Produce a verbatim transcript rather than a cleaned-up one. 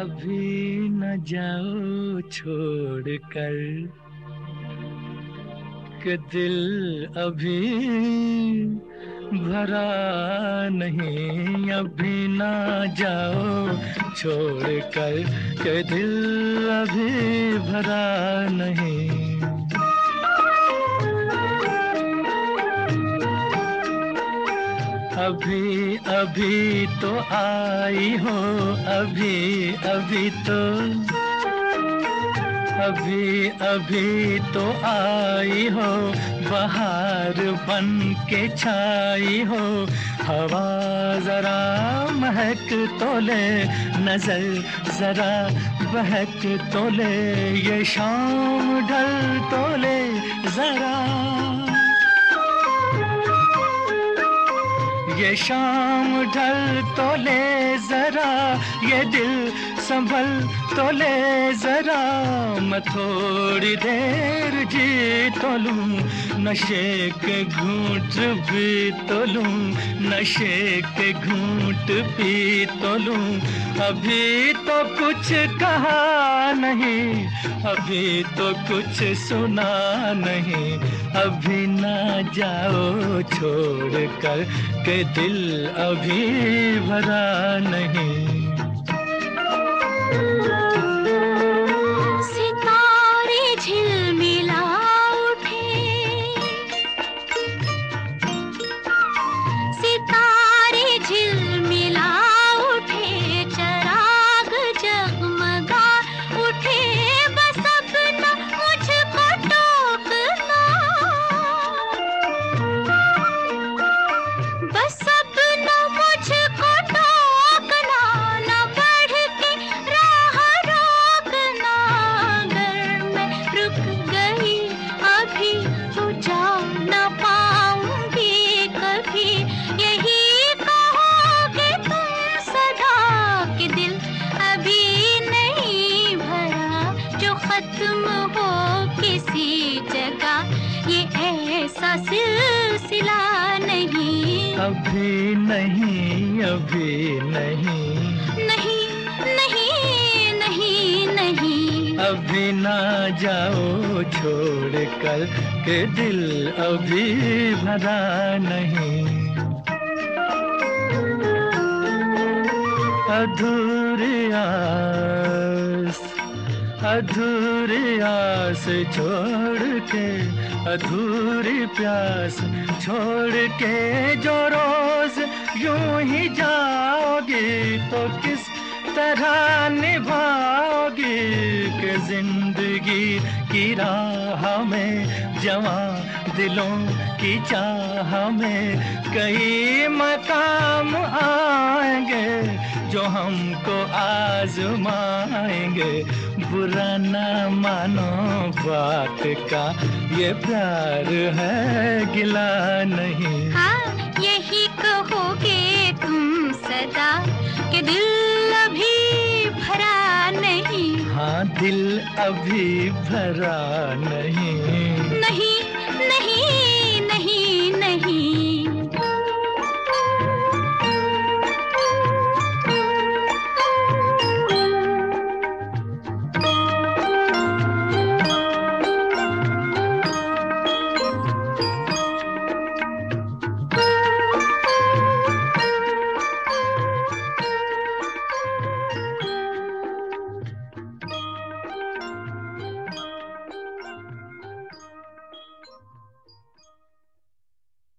अभी न जाओ छोड़ कर कि दिल अभी भरा नहीं, अभी न जाओ छोड़ कर कि दिल अभी भरा नहीं। अभी अभी तो आई हो, अभी अभी तो अभी अभी तो आई हो, बहार बन के छाई हो। हवा जरा महक तो ले, नजर जरा बहक तो ले, ये शाम ढल तो ले जरा, ये शाम ढल तो ले जरा, ये दिल संभल तो ले जरा। मैं थोड़ी देर जी तो लूं, नशे के घूंट भी तो लूं, नशे के घूंट पी तो लूं। अभी तो कुछ कहा नहीं, अभी तो कुछ सुना नहीं, अभी ना जाओ छोड़ कर के दिल अभी भरा नहीं। सितारे झिलमिला उठे, सितारे झिलमिला उठे, चराग जगमगा उठे, बस अपना मुझको टोकना, बस अपना मुझको टोकना, न बढ़ के राह रोकना। अगर मैं रुक गई अभी तो जा न पाऊंगी कभी, यही कहोगे तुम सदा कि दिल अभी नहीं भरा, जो खत्म हो किसी जगह ये ऐसा सिलसिला नहीं। अभी नहीं, अभी नहीं, नहीं नहीं नहीं नहीं, अभी ना जाओ छोड़ कर के दिल अभी भरा नहीं। अधूरी आस, अधूरी आस छोड़ के, अधूरी प्यास छोड़ के जो रोज यूं ही जाओगी, तो किस तरह निभाओगी कि जिंदगी की राह में, जवां दिलों की चाह में कई मकाम आएंगे जो हमको आजमाएंगे। बुरा ना मानो बात का, ये प्यार है गिला नहीं। हाँ यही कहोगे तुम सदा कि दिल अभी भरा नहीं। हाँ दिल अभी भरा नहीं।